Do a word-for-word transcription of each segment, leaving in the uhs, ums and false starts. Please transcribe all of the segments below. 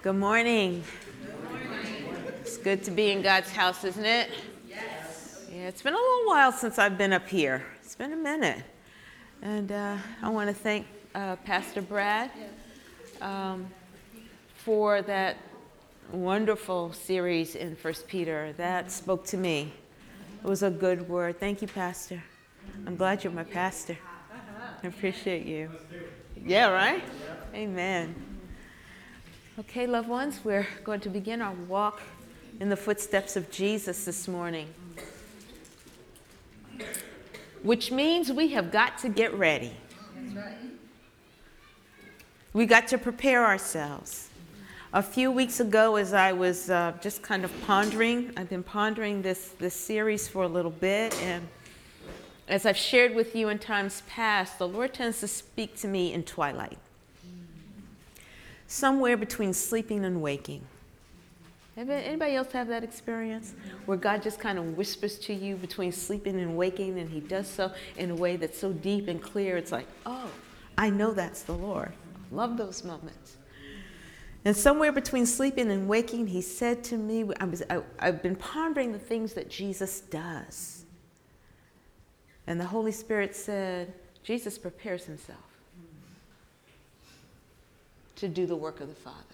Good morning. Good morning. It's good to be in God's house, isn't it? Yes. Yeah, it's been a little while since I've been up here. It's been a minute. And uh, I want to thank uh, Pastor Brad um, for that wonderful series in First Peter. That spoke to me. It was a good word. Thank you, Pastor. I'm glad you're my pastor. I appreciate you. Yeah, right? Amen. Okay, loved ones, we're going to begin our walk in the footsteps of Jesus this morning, which means we have got to get ready. That's right. We got to prepare ourselves. A few weeks ago, as I was uh, just kind of pondering, I've been pondering this, this series for a little bit, and as I've shared with you in times past, the Lord tends to speak to me in twilight. Somewhere between sleeping and waking. Anybody else have that experience? Where God just kind of whispers to you between sleeping and waking, and he does so in a way that's so deep and clear. It's like, oh, I know that's the Lord. I love those moments. And somewhere between sleeping and waking, he said to me, I was, I, I've been pondering the things that Jesus does. And the Holy Spirit said, Jesus prepares himself to do the work of the Father.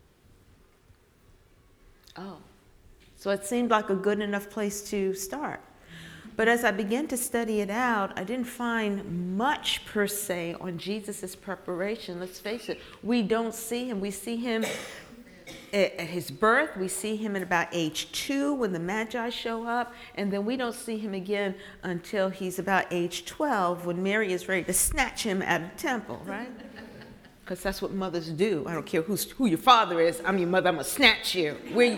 Oh, so it seemed like a good enough place to start. But as I began to study it out, I didn't find much per se on Jesus' preparation. Let's face it, we don't see him. We see him at his birth. We see him at about age two when the Magi show up. And then we don't see him again until he's about age twelve when Mary is ready to snatch him out of the temple, right? Because that's what mothers do. I don't care who's, who your father is. I'm your mother. I'm going to snatch you. We,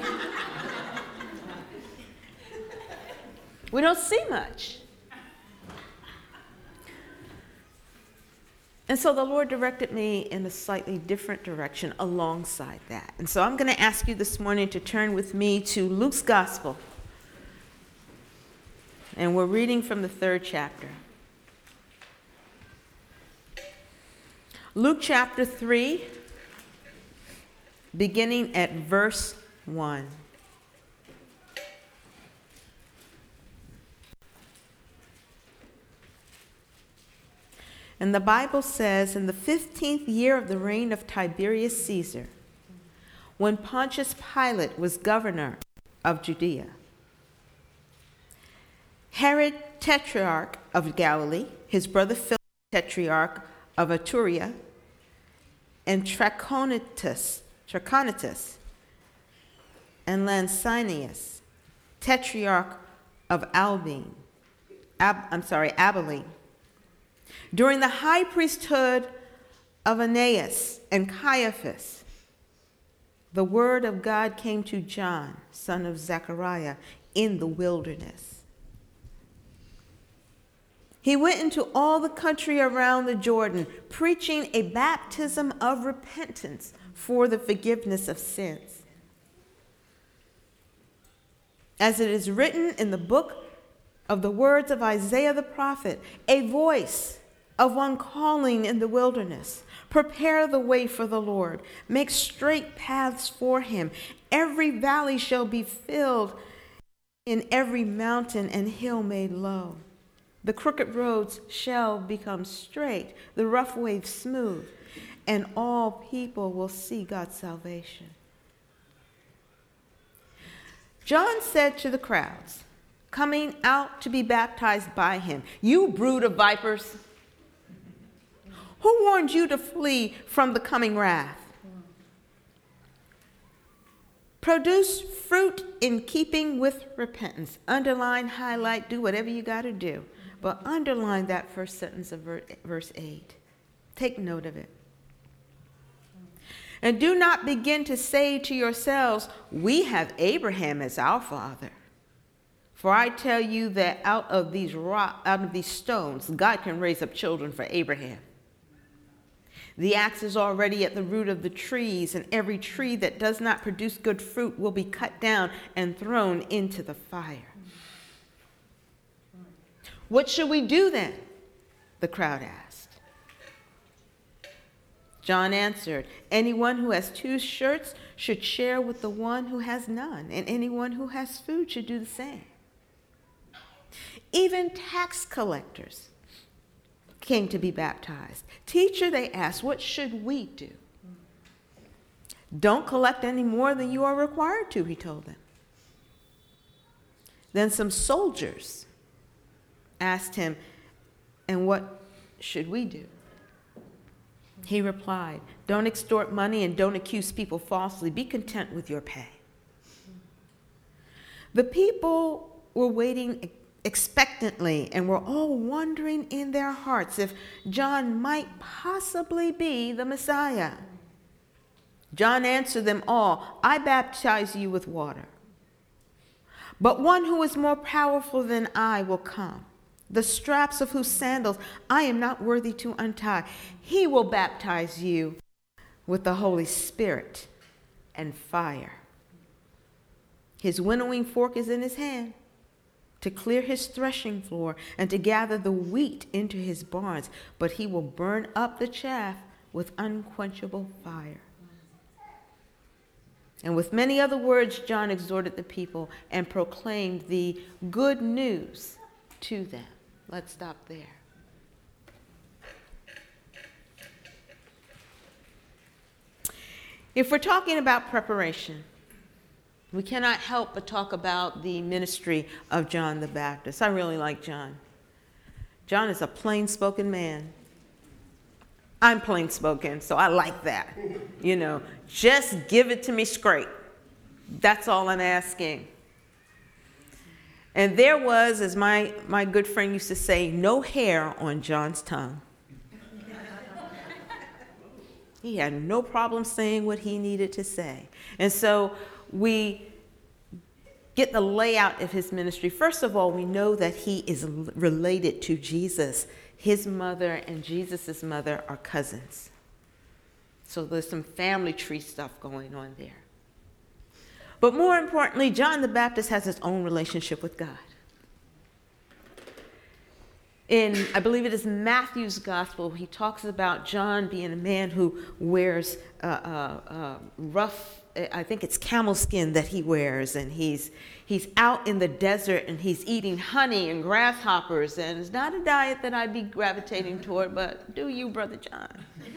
we don't see much. And so the Lord directed me in a slightly different direction alongside that. And so I'm going to ask you this morning to turn with me to Luke's Gospel. And we're reading from the third chapter. Luke chapter three, beginning at verse one. And the Bible says, in the fifteenth year of the reign of Tiberius Caesar, when Pontius Pilate was governor of Judea, Herod, tetrarch of Galilee, his brother Philip, tetrarch of Iturea, and Trachonitis, Trachonitis, and Lansanius, tetrarch of Albine, Ab, I'm sorry, Abilene. During the high priesthood of Annas and Caiaphas, the word of God came to John, son of Zechariah, in the wilderness. He went into all the country around the Jordan, preaching a baptism of repentance for the forgiveness of sins. As it is written in the book of the words of Isaiah the prophet, a voice of one calling in the wilderness, prepare the way for the Lord, make straight paths for him. Every valley shall be filled, in every mountain and hill made low. The crooked roads shall become straight, the rough ways smooth, and all people will see God's salvation. John said to the crowds, coming out to be baptized by him, you brood of vipers, who warned you to flee from the coming wrath? Produce fruit in keeping with repentance. Underline, highlight, do whatever you got to do. But underline that first sentence of verse eight. Take note of it. And do not begin to say to yourselves, we have Abraham as our father. For I tell you that out of these rock, out of these stones, God can raise up children for Abraham. The axe is already at the root of the trees, and every tree that does not produce good fruit will be cut down and thrown into the fire. What should we do then? The crowd asked. John answered, anyone who has two shirts should share with the one who has none, and anyone who has food should do the same. Even tax collectors came to be baptized. Teacher, they asked, what should we do? Don't collect any more than you are required to, he told them. Then some soldiers asked him, and what should we do? He replied, don't extort money and don't accuse people falsely. Be content with your pay. The people were waiting expectantly and were all wondering in their hearts if John might possibly be the Messiah. John answered them all, I baptize you with water, but one who is more powerful than I will come, the straps of whose sandals I am not worthy to untie. He will baptize you with the Holy Spirit and fire. His winnowing fork is in his hand to clear his threshing floor and to gather the wheat into his barns, but he will burn up the chaff with unquenchable fire. And with many other words, John exhorted the people and proclaimed the good news to them. Let's stop there. If we're talking about preparation, we cannot help but talk about the ministry of John the Baptist. I really like John. John is a plain-spoken man. I'm plain-spoken, so I like that. You know, just give it to me straight. That's all I'm asking. And there was, as my, my good friend used to say, no hair on John's tongue. He had no problem saying what he needed to say. And so we get the layout of his ministry. First of all, we know that he is related to Jesus. His mother and Jesus' mother are cousins. So there's some family tree stuff going on there. But more importantly, John the Baptist has his own relationship with God. In, I believe it is Matthew's gospel, he talks about John being a man who wears uh, uh, uh, rough, I think it's camel skin that he wears, and he's he's out in the desert and he's eating honey and grasshoppers, and it's not a diet that I'd be gravitating toward, but do you, Brother John?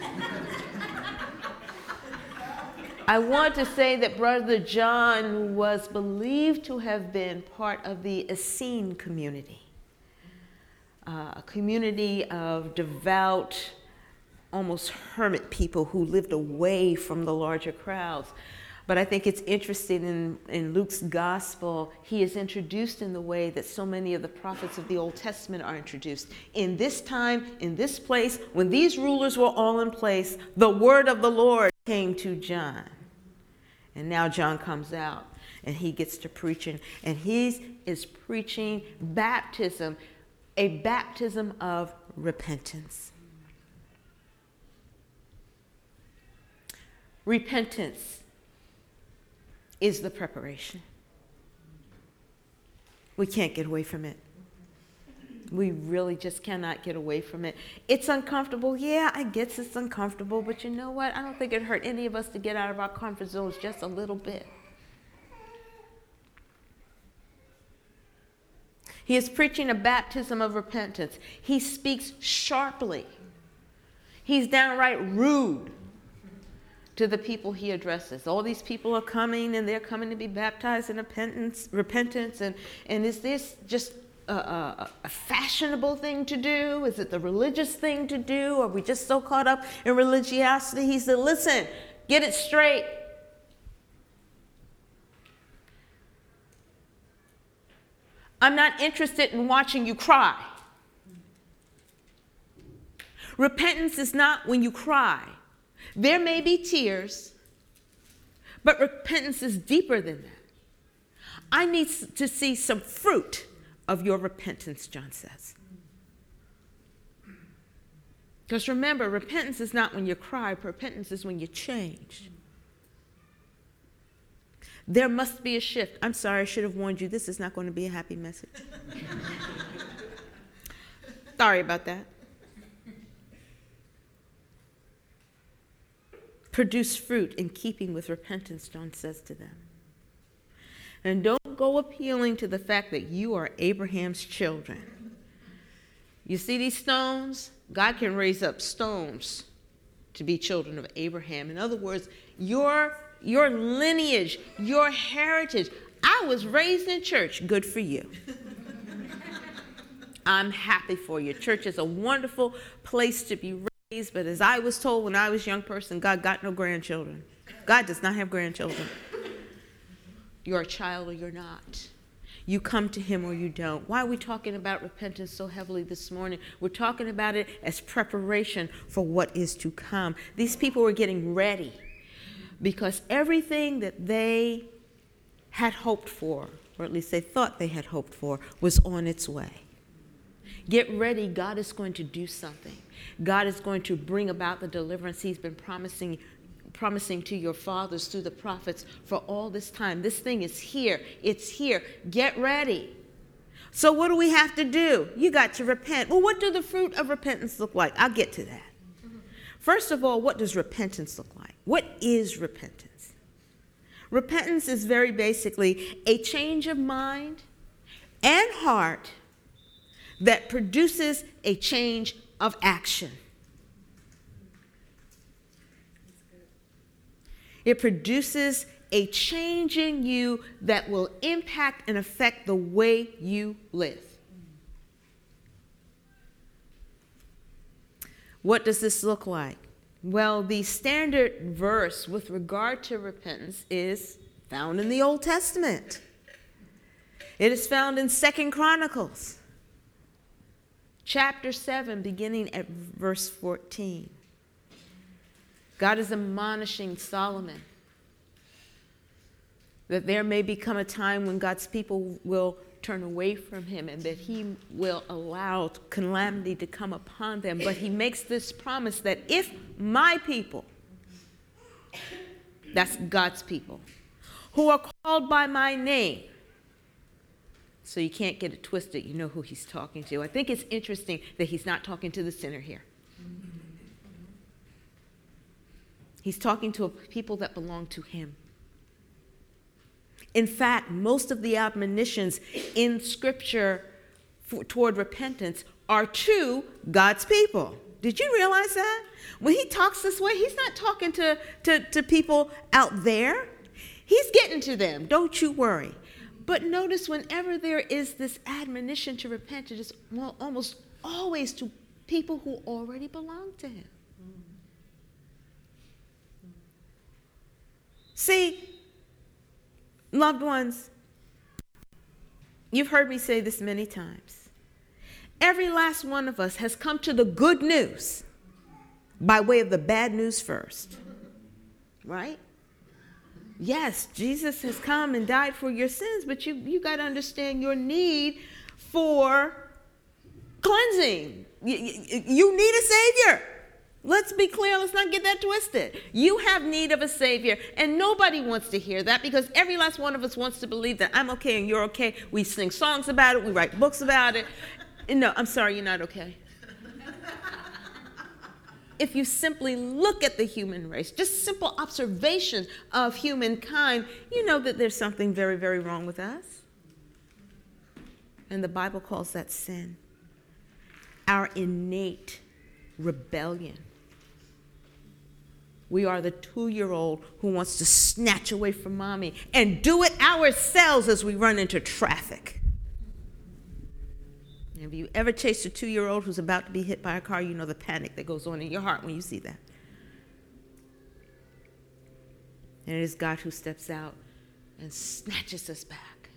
I want to say that Brother John was believed to have been part of the Essene community, uh, a community of devout, almost hermit people who lived away from the larger crowds. But I think it's interesting in, in Luke's gospel, he is introduced in the way that so many of the prophets of the Old Testament are introduced. In this time, in this place, when these rulers were all in place, the word of the Lord came to John. And now John comes out and he gets to preaching, and he is preaching baptism, a baptism of repentance. Repentance is the preparation. We can't get away from it. We really just cannot get away from it. It's uncomfortable. Yeah, I guess it's uncomfortable, but you know what? I don't think it hurt any of us to get out of our comfort zones just a little bit. He is preaching a baptism of repentance. He speaks sharply. He's downright rude to the people he addresses. All these people are coming, and they're coming to be baptized in repentance, repentance, and, and is this just a, a, a fashionable thing to do? Is it the religious thing to do? Are we just so caught up in religiosity? He said, listen, get it straight. I'm not interested in watching you cry. Repentance is not when you cry. There may be tears, but repentance is deeper than that. I need to see some fruit of your repentance, John says. Because remember, repentance is not when you cry. Repentance is when you change. There must be a shift. I'm sorry, I should have warned you. This is not going to be a happy message. Sorry about that. produce fruit in keeping with repentance, John says to them. And don't go appealing to the fact that you are Abraham's children. You see these stones? God can raise up stones to be children of Abraham. In other words, your, your lineage, your heritage. I was raised in church. Good for you. I'm happy for you. Church is a wonderful place to be raised, but as I was told when I was a young person, God got no grandchildren. God does not have grandchildren. You're a child or you're not. You come to him or you don't. Why are we talking about repentance so heavily this morning? We're talking about it as preparation for what is to come. These people were getting ready because everything that they had hoped for, or at least they thought they had hoped for, was on its way. Get ready. God is going to do something. God is going to bring about the deliverance he's been promising promising to your fathers through the prophets for all this time. This thing is here. It's here. Get ready. So what do we have to do? You got to repent. Well, what do the fruit of repentance look like? I'll get to that. First of all, what does repentance look like? What is repentance? Repentance is very basically a change of mind and heart that produces a change of action. It produces a change in you that will impact and affect the way you live. What does this look like? Well, the standard verse with regard to repentance is found in the Old Testament. It is found in Second Chronicles, chapter seven, beginning at verse fourteen. God is admonishing Solomon that there may become a time when God's people will turn away from him and that he will allow calamity to come upon them. But he makes this promise that if my people, that's God's people, who are called by my name, so you can't get it twisted, you know who he's talking to. I think it's interesting that he's not talking to the sinner here. He's talking to a people that belong to him. In fact, most of the admonitions in Scripture for, toward repentance are to God's people. Did you realize that? When he talks this way, he's not talking to, to, to people out there. He's getting to them. Don't you worry. But notice whenever there is this admonition to repent, it is well, almost always to people who already belong to him. See, loved ones, you've heard me say this many times. Every last one of us has come to the good news by way of the bad news first. Right? Yes, Jesus has come and died for your sins, but you, you got to understand your need for cleansing. You, you, you need a Savior. Let's be clear. Let's not get that twisted. You have need of a Savior, and nobody wants to hear that because every last one of us wants to believe that I'm okay and you're okay. We sing songs about it. We write books about it. No, I'm sorry, you're not okay. If you simply look at the human race, just simple observation of humankind, you know that there's something very, very wrong with us. And the Bible calls that sin. Our innate rebellion. We are the two-year-old who wants to snatch away from mommy and do it ourselves as we run into traffic. Have you ever chased a two-year-old who's about to be hit by a car? You know the panic that goes on in your heart when you see that. And it is God who steps out and snatches us back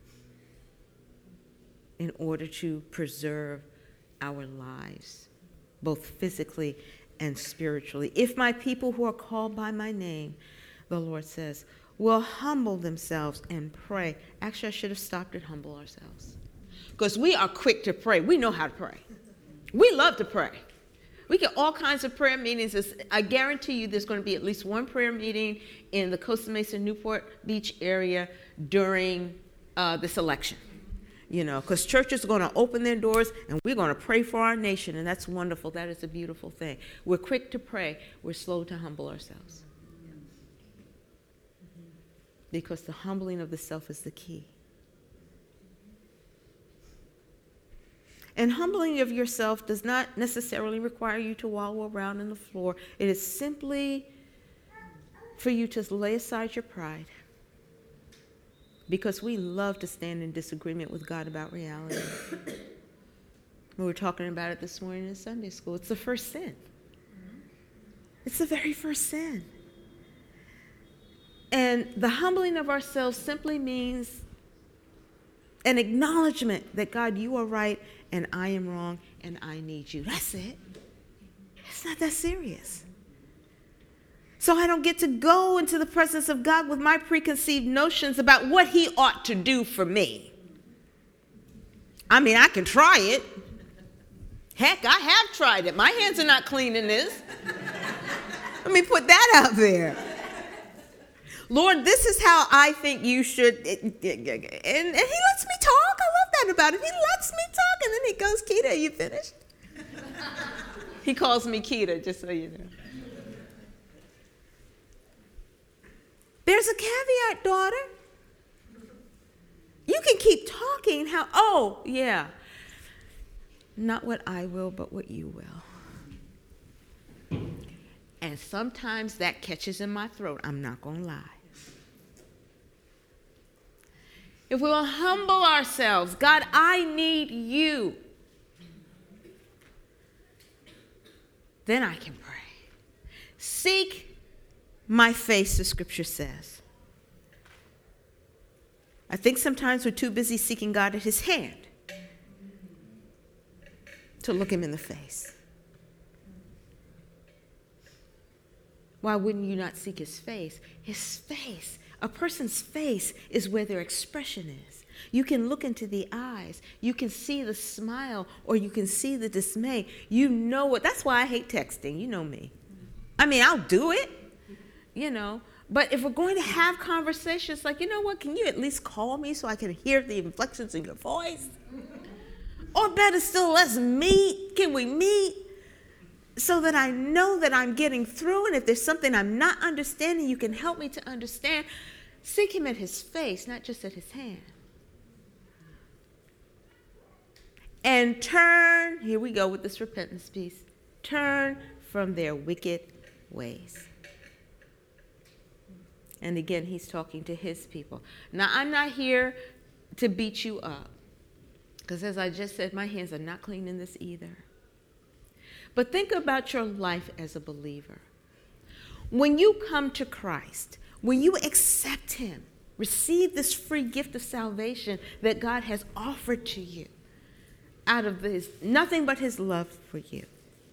in order to preserve our lives, both physically and spiritually. If my people who are called by my name, the Lord says, will humble themselves and pray. Actually, I should have stopped at humble ourselves. Because we are quick to pray. We know how to pray. We love to pray. We get all kinds of prayer meetings. I guarantee you there's going to be at least one prayer meeting in the Costa Mesa, Newport Beach area during uh, this election. You know, because churches are going to open their doors and we're going to pray for our nation. And that's wonderful. That is a beautiful thing. We're quick to pray. We're slow to humble ourselves. because the humbling of the self is the key. And humbling of yourself does not necessarily require you to wallow around on the floor. It is simply for you to lay aside your pride, because we love to stand in disagreement with God about reality. We were talking about it this morning in Sunday school. It's the first sin. It's the very first sin. And the humbling of ourselves simply means an acknowledgement that, God, you are right and I am wrong and I need you. That's it. It's not that serious. So I don't get to go into the presence of God with my preconceived notions about what he ought to do for me. I mean, I can try it. Heck, I have tried it. My hands are not clean in this. Let me put that out there. Lord, this is how I think you should. And, and he lets me talk. I love that about him. He lets me talk. And then he goes, Keita, you finished? He calls me Keita, just so you know. There's a caveat, daughter. You can keep talking how, oh, yeah. Not what I will, but what you will. And sometimes that catches in my throat. I'm not going to lie. If we will humble ourselves, God, I need you, then I can pray. Seek my face, the scripture says. I think sometimes we're too busy seeking God at his hand to look him in the face. Why wouldn't you not seek his face? His face. A person's face is where their expression is. You can look into the eyes. You can see the smile, or you can see the dismay. You know what. That's why I hate texting. You know me. I mean, I'll do it, you know. But if we're going to have conversations, like, you know what, can you at least call me so I can hear the inflections in your voice? Or better still, let's meet. Can we meet? So that I know that I'm getting through, and if there's something I'm not understanding, you can help me to understand. Seek him at his face, not just at his hand. And turn, here we go with this repentance piece, turn from their wicked ways. And again, he's talking to his people. Now, I'm not here to beat you up, because as I just said, my hands are not clean in this either. But think about your life as a believer. When you come to Christ, when you accept him, receive this free gift of salvation that God has offered to you out of his, nothing but his love for you.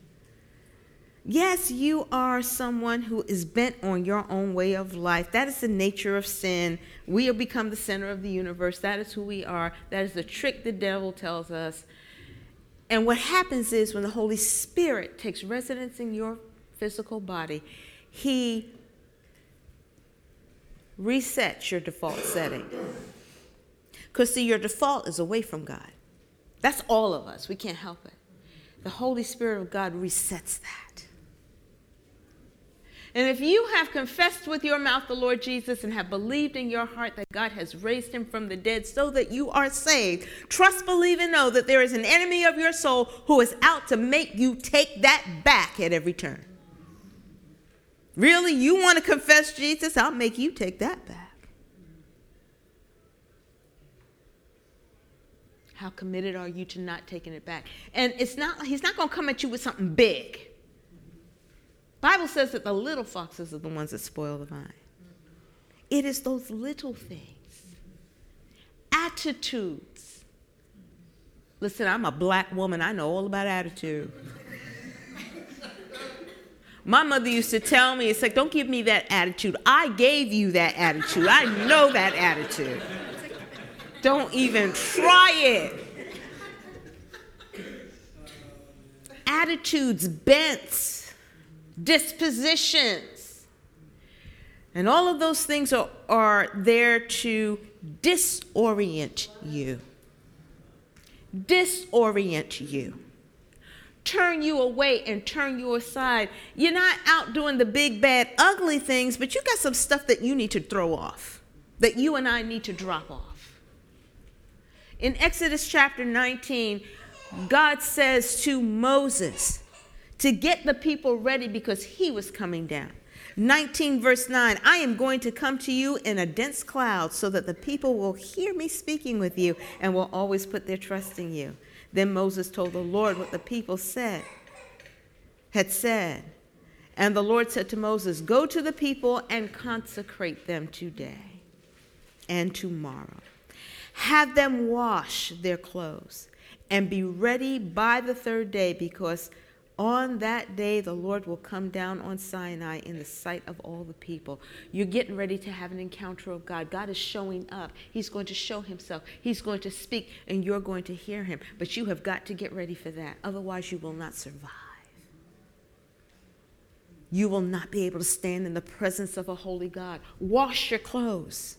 Yes, you are someone who is bent on your own way of life. That is the nature of sin. We have become the center of the universe. That is who we are. That is the trick the devil tells us. And what happens is when the Holy Spirit takes residence in your physical body, he resets your default setting. Because, see, your default is away from God. That's all of us. We can't help it. The Holy Spirit of God resets that. And if you have confessed with your mouth the Lord Jesus and have believed in your heart that God has raised him from the dead so that you are saved, trust, believe, and know that there is an enemy of your soul who is out to make you take that back at every turn. Really? You want to confess Jesus? I'll make you take that back. How committed are you to not taking it back? And it's not, he's not going to come at you with something big. Bible says that the little foxes are the ones that spoil the vine. It is those little things. Attitudes. Listen, I'm a black woman. I know all about attitude. My mother used to tell me, it's like, don't give me that attitude. I gave you that attitude. I know that attitude. Don't even try it. Attitudes, bents, dispositions. And all of those things are, are there to disorient you. Disorient you. Turn you away and turn you aside. You're not out doing the big, bad, ugly things, but you got some stuff that you need to throw off. that you and I need to drop off. In Exodus chapter nineteen, God says to Moses to get the people ready because he was coming down. nineteen verse nine, I am going to come to you in a dense cloud so that the people will hear me speaking with you and will always put their trust in you. Then Moses told the Lord what the people said, had said. And the Lord said to Moses, go to the people and consecrate them today and tomorrow. Have them wash their clothes and be ready by the third day, because on that day the Lord will come down on Sinai in the sight of all the people. You're getting ready to have an encounter of God. God is showing up. He's going to show himself. He's going to speak, and you're going to hear him. But you have got to get ready for that. Otherwise, you will not survive. You will not be able to stand in the presence of a holy God. Wash your clothes.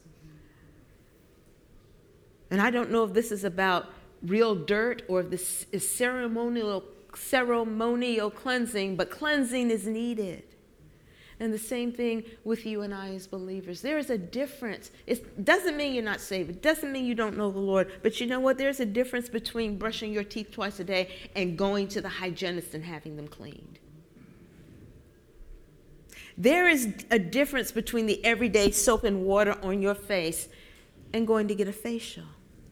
And I don't know if this is about real dirt or if this is ceremonial, ceremonial cleansing, but cleansing is needed. And the same thing with you and I as believers. There is a difference. It doesn't mean you're not saved. It doesn't mean you don't know the Lord. But you know what? There's a difference between brushing your teeth twice a day and going to the hygienist and having them cleaned. There is a difference between the everyday soap and water on your face and going to get a facial.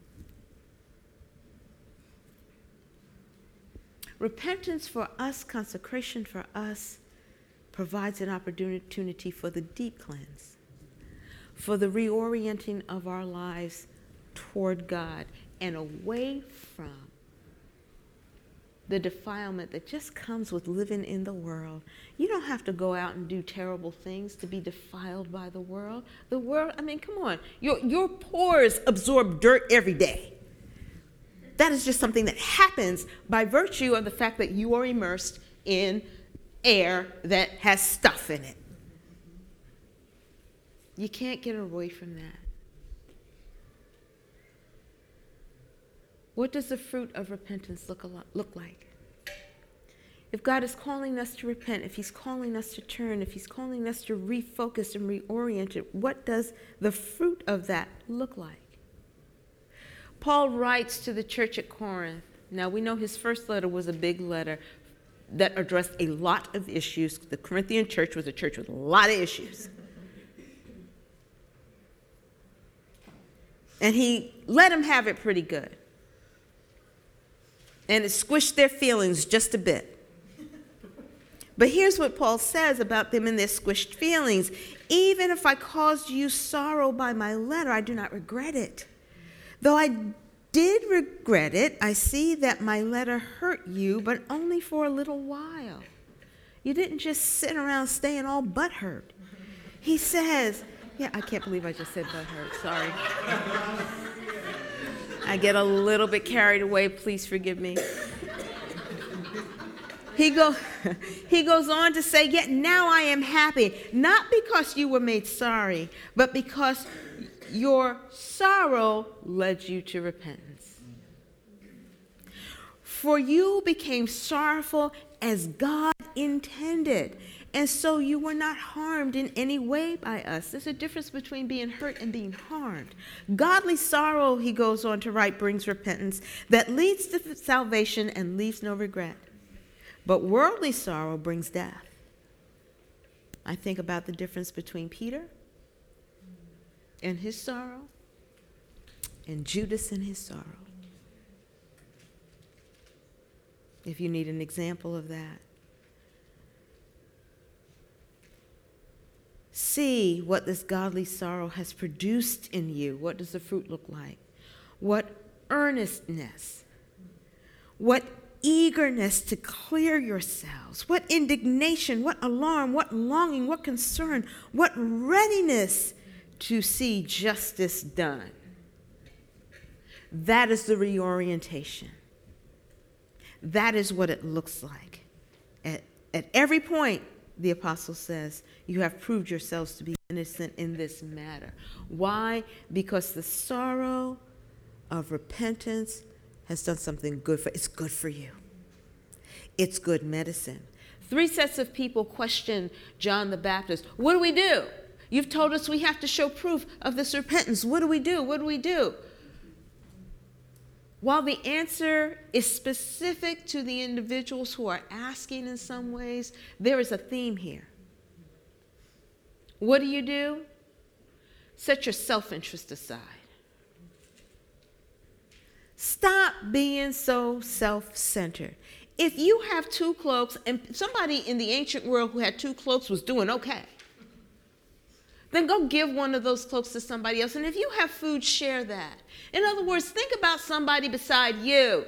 Repentance for us, consecration for us, provides an opportunity for the deep cleanse, for the reorienting of our lives toward God and away from the defilement that just comes with living in the world. You don't have to go out and do terrible things to be defiled by the world. The world, I mean, come on. Your, your pores absorb dirt every day. That is just something that happens by virtue of the fact that you are immersed in air that has stuff in it. You can't get away from that. What does the fruit of repentance look, a lot, look like? If God is calling us to repent, if he's calling us to turn, if he's calling us to refocus and reorient it, what does the fruit of that look like? Paul writes to the church at Corinth. Now, we know his first letter was a big letter that addressed a lot of issues. The Corinthian church was a church with a lot of issues. And he let them have it pretty good. And it squished their feelings just a bit. But here's what Paul says about them and their squished feelings. Even if I caused you sorrow by my letter, I do not regret it. Though I did regret it, I see that my letter hurt you, but only for a little while. You didn't just sit around staying all butthurt. He says, yeah, I can't believe I just said butthurt, sorry. I get a little bit carried away, please forgive me. He, go, he goes on to say, yet now I am happy, not because you were made sorry, but because your sorrow led you to repentance. For you became sorrowful as God intended, and so you were not harmed in any way by us. There's a difference between being hurt and being harmed. Godly sorrow, he goes on to write, brings repentance that leads to salvation and leaves no regret. But worldly sorrow brings death. I think about the difference between Peter and his sorrow and Judas and his sorrow. If you need an example of that. See what this godly sorrow has produced in you. What does the fruit look like? What earnestness, what eagerness to clear yourselves, what indignation, what alarm, what longing, what concern, what readiness to see justice done. That is the reorientation. That is what it looks like. At, at every point, the apostle says, you have proved yourselves to be innocent in this matter. Why? Because the sorrow of repentance has done something good for, it's good for you. It's good medicine. Three sets of people questioned John the Baptist. What do we do? You've told us we have to show proof of this repentance. What do we do? What do we do? While the answer is specific to the individuals who are asking in some ways, there is a theme here. What do you do? Set your self-interest aside. Stop being so self-centered. If you have two cloaks, and somebody in the ancient world who had two cloaks was doing okay, then go give one of those cloaks to somebody else. And if you have food, share that. In other words, think about somebody beside you.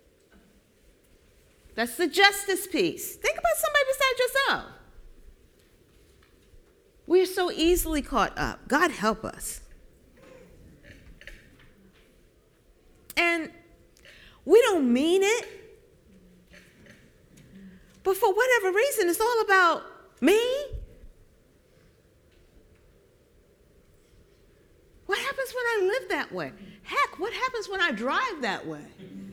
That's the justice piece. Think about somebody beside yourself. We are so easily caught up. God help us. And we don't mean it. But for whatever reason, it's all about me. What happens when I live that way? Heck, what happens when I drive that way?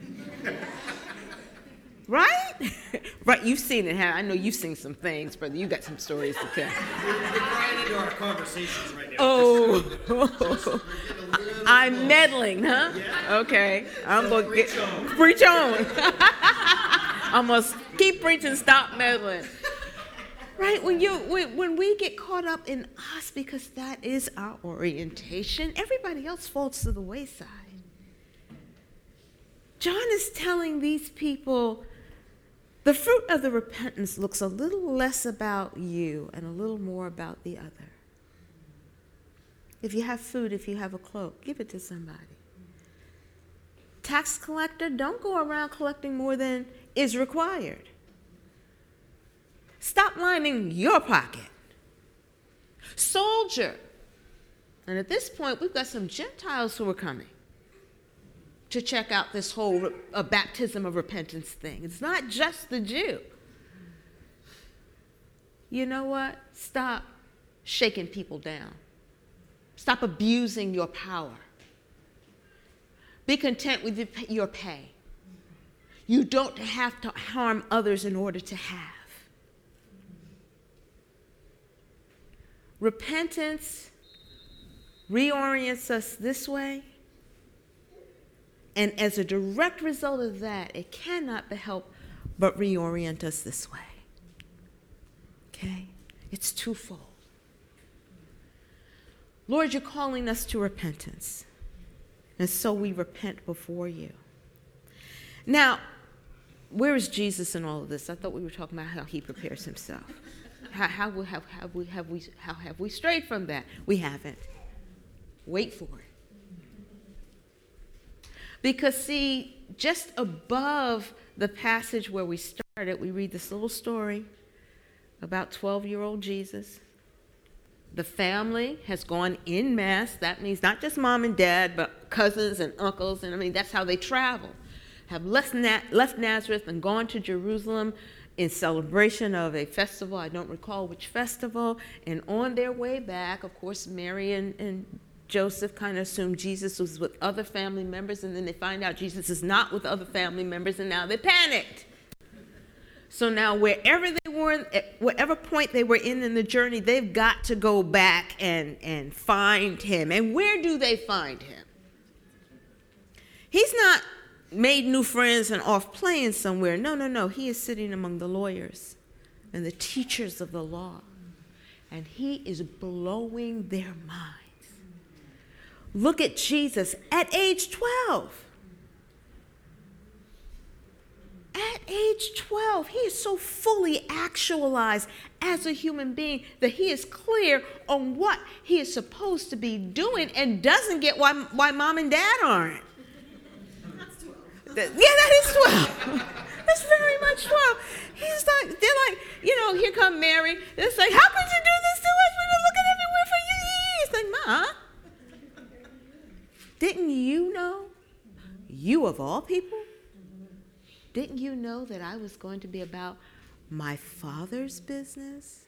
Right? Right, you've seen it. I know you've seen some things, brother. You got some stories to tell. We're, we're crying into our conversations right now. Oh, I'm meddling, huh? Yeah. Okay, I'm So going to preach get, on. preach on. I must keep preaching, stop meddling. Right, when you when, when we get caught up in us because that is our orientation, everybody else falls to the wayside. John is telling these people the fruit of the repentance looks a little less about you and a little more about the other. If you have food, if you have a cloak, give it to somebody. Tax collector, don't go around collecting more than is required. Stop lining your pocket. Soldier. And at this point, we've got some Gentiles who are coming to check out this whole uh, baptism of repentance thing. It's not just the Jew. You know what? Stop shaking people down. Stop abusing your power. Be content with your pay. You don't have to harm others in order to have. Repentance reorients us this way, and as a direct result of that, it cannot but help but reorient us this way. Okay? It's twofold. Lord, you're calling us to repentance, and so we repent before you. Now, where is Jesus in all of this? I thought we were talking about how he prepares himself. How, how, have, have we, have we, how have we strayed from that? We haven't. Wait for it. Because, see, just above the passage where we started, we read this little story about twelve-year-old Jesus. The family has gone en masse. That means not just mom and dad, but cousins and uncles. And I mean, that's how they travel. Have left, Na- left Nazareth and gone to Jerusalem in celebration of a festival. I don't recall which festival. And on their way back, of course, Mary and, and Joseph kind of assumed Jesus was with other family members. And then they find out Jesus is not with other family members. And now they panicked. So now wherever they were, at whatever point they were in in the journey, they've got to go back and, and find him. And where do they find him? He's not made new friends and off playing somewhere. No, no, no. He is sitting among the lawyers and the teachers of the law. And he is blowing their minds. Look at Jesus at age twelve. At age twelve, he is so fully actualized as a human being that he is clear on what he is supposed to be doing and doesn't get why, why mom and dad aren't. That's twelve. That, yeah, that is twelve. That's very much twelve. He's like, they're like, you know, here come Mary. It's like, how could you do this to us? We've been looking everywhere for years. Like, Ma, didn't you know? You of all people? Didn't you know that I was going to be about my Father's business?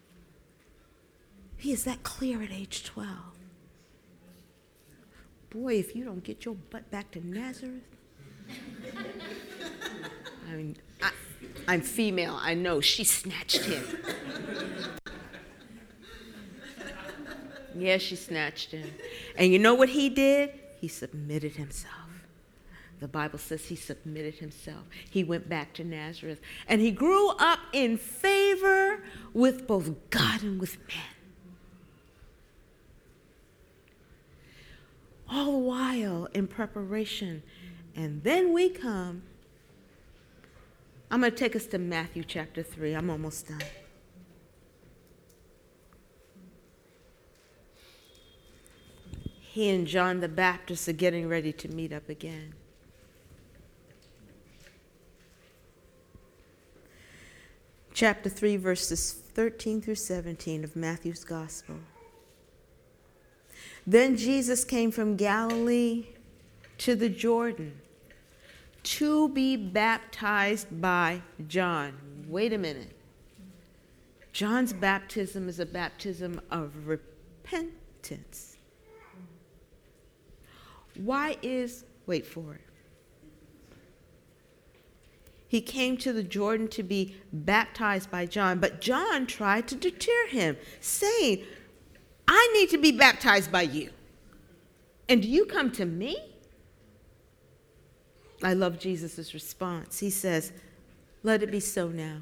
He is that clear at age twelve. Boy, if you don't get your butt back to Nazareth. I mean, I, I'm female. I know. She snatched him. Yeah, she snatched him. And you know what he did? He submitted himself. The Bible says he submitted himself. He went back to Nazareth. And he grew up in favor with both God and with men. All the while in preparation. And then we come. I'm going to take us to Matthew chapter three. I'm almost done. He and John the Baptist are getting ready to meet up again. Chapter three, verses thirteen through seventeen of Matthew's Gospel. Then Jesus came from Galilee to the Jordan to be baptized by John. Wait a minute. John's baptism is a baptism of repentance. Why is, wait for it. He came to the Jordan to be baptized by John, but John tried to deter him, saying, I need to be baptized by you. And do you come to me? I love Jesus' response. He says, let it be so now.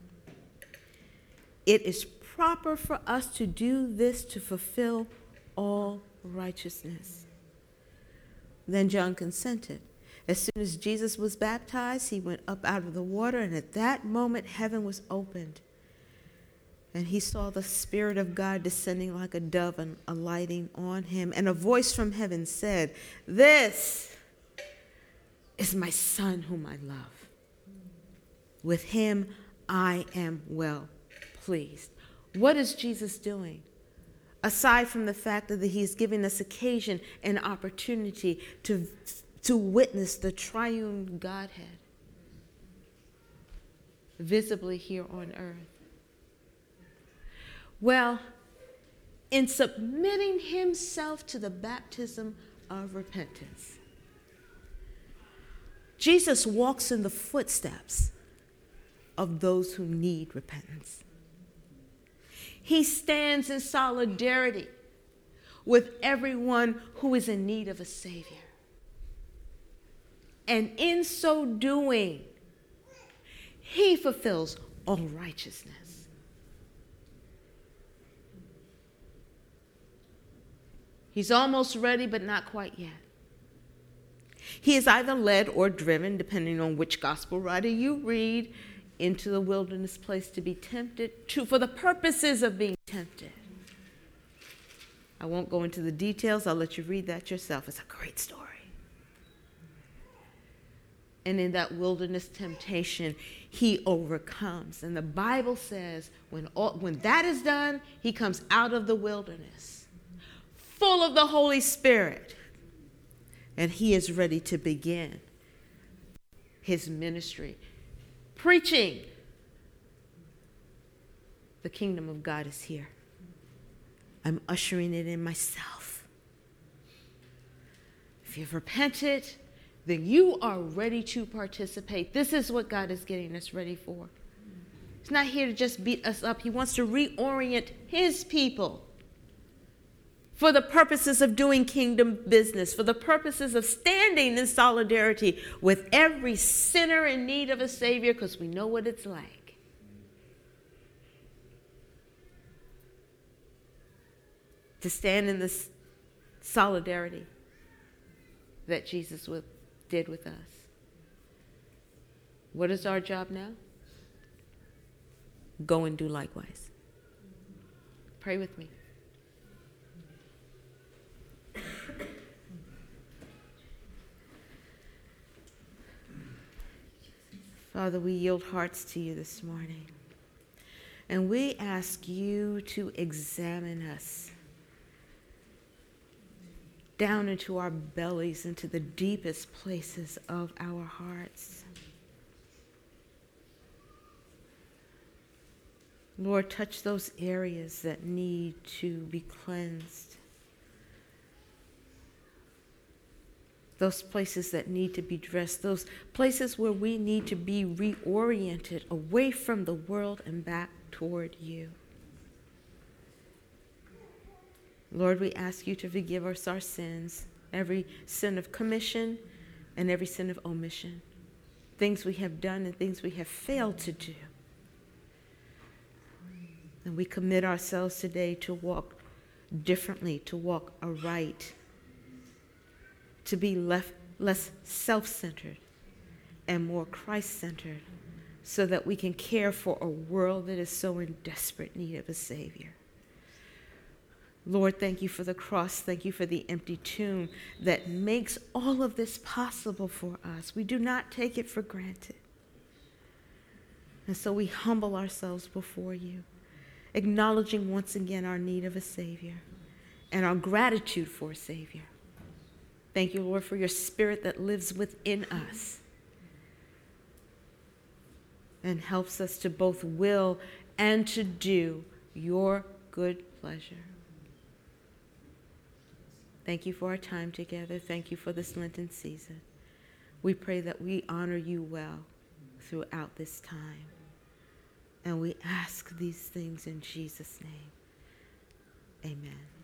It is proper for us to do this to fulfill all righteousness. Then John consented. As soon as Jesus was baptized, he went up out of the water, and at that moment heaven was opened. And he saw the Spirit of God descending like a dove and alighting on him. And a voice from heaven said, this is my Son whom I love. With him I am well pleased. What is Jesus doing? Aside from the fact that he is giving us occasion and opportunity to, to witness the triune Godhead visibly here on earth. Well, in submitting himself to the baptism of repentance, Jesus walks in the footsteps of those who need repentance. He stands in solidarity with everyone who is in need of a Savior. And in so doing, he fulfills all righteousness. He's almost ready, but not quite yet. He is either led or driven, depending on which gospel writer you read, into the wilderness place to be tempted, to, for the purposes of being tempted. I won't go into the details. I'll let you read that yourself. It's a great story. And in that wilderness temptation, he overcomes. And the Bible says when, all, when that is done, he comes out of the wilderness, full of the Holy Spirit. And he is ready to begin his ministry, preaching, the kingdom of God is here. I'm ushering it in myself. If you've repented, then you are ready to participate. This is what God is getting us ready for. He's not here to just beat us up. He wants to reorient his people for the purposes of doing kingdom business, for the purposes of standing in solidarity with every sinner in need of a Savior, because we know what it's like. To stand in this solidarity that Jesus did with us. What is our job now? Go and do likewise. Pray with me. Father, we yield hearts to you this morning. And we ask you to examine us down into our bellies, into the deepest places of our hearts. Lord, touch those areas that need to be cleansed. Those places that need to be dressed, those places where we need to be reoriented away from the world and back toward you. Lord, we ask you to forgive us our sins, every sin of commission and every sin of omission, things we have done and things we have failed to do. And we commit ourselves today to walk differently, to walk aright, to be left, less self-centered and more Christ-centered, so that we can care for a world that is so in desperate need of a Savior. Lord, thank you for the cross. Thank you for the empty tomb that makes all of this possible for us. We do not take it for granted. And so we humble ourselves before you, acknowledging once again our need of a Savior and our gratitude for a Savior. Thank you, Lord, for your Spirit that lives within us and helps us to both will and to do your good pleasure. Thank you for our time together. Thank you for this Lenten season. We pray that we honor you well throughout this time. And we ask these things in Jesus' name. Amen.